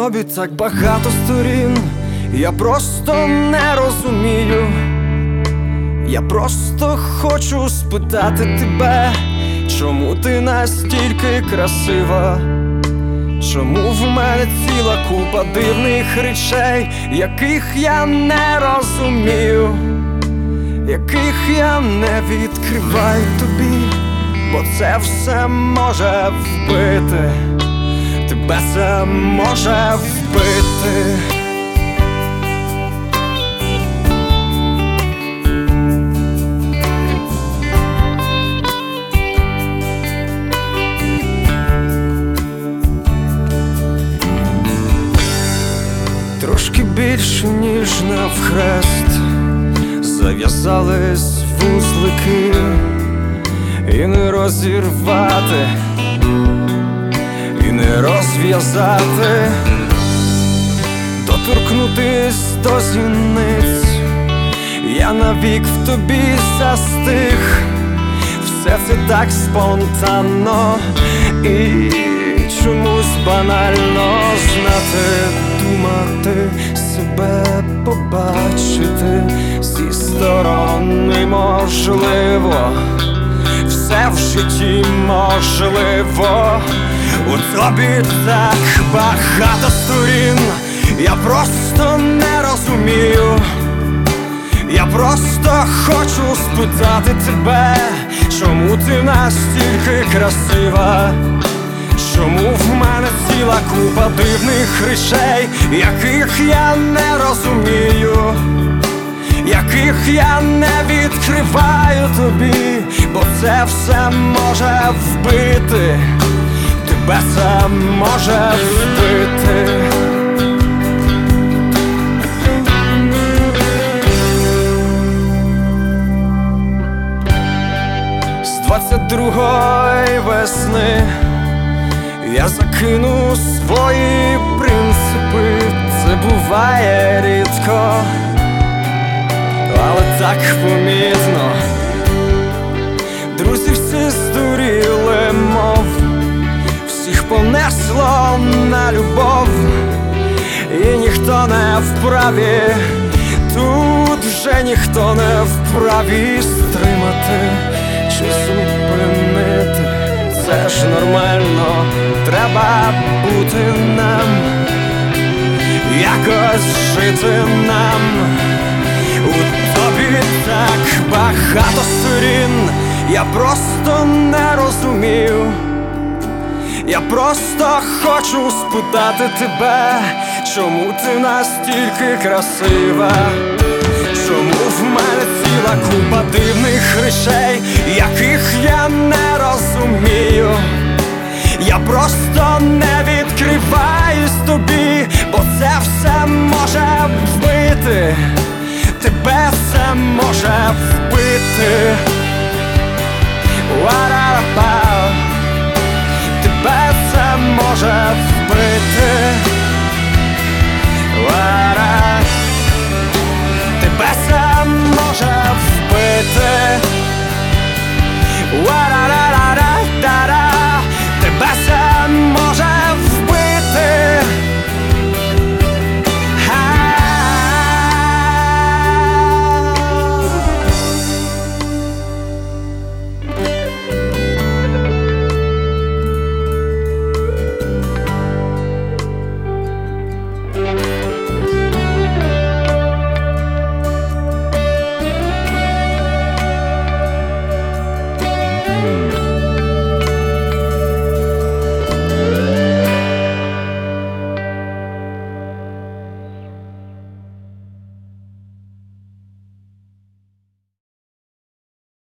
тобі так багато сторін, я просто не розумію. Я просто хочу спитати тебе, чому ти настільки красива? Чому в мене ціла купа дивних речей, яких я не розумію, яких я не відкриваю тобі, бо це все може вбити, тебе це може вбити. Трошки більше, ніж навхрест, зав'язались вузлики, і не розірвати, і не розв'язати, доторкнутись до зіниць. Я навік в тобі застиг, все це так спонтанно і чомусь банально. Знати, думати, себе побачити зі сторони можливо, все в житті можливо. У тобі так багато сторін, я просто не розумію. Я просто хочу спитати тебе, чому ти настільки красива? Чому в мене ціла купа дивних речей, яких я не розумію, яких я не відкриваю тобі, бо це все може вбити, тебе це може вбити. З 22-ї весни я закину свої принципи, це буває рідко, але так помітно. Друзі всі здуріли, мов всіх понесло на любов, і ніхто не вправі, тут вже ніхто не вправі стримати чи зупинити. Це ж нормально, треба бути нам, якось жити нам. У тобі так багато сторін, я просто не розумію. Я просто хочу спитати тебе, чому ти настільки красива? Чому в мене ціла купа дивних речей, яких я не розумію? Я просто не відкриваюсь тобі, бо це все може вбити, тебе це може вбити.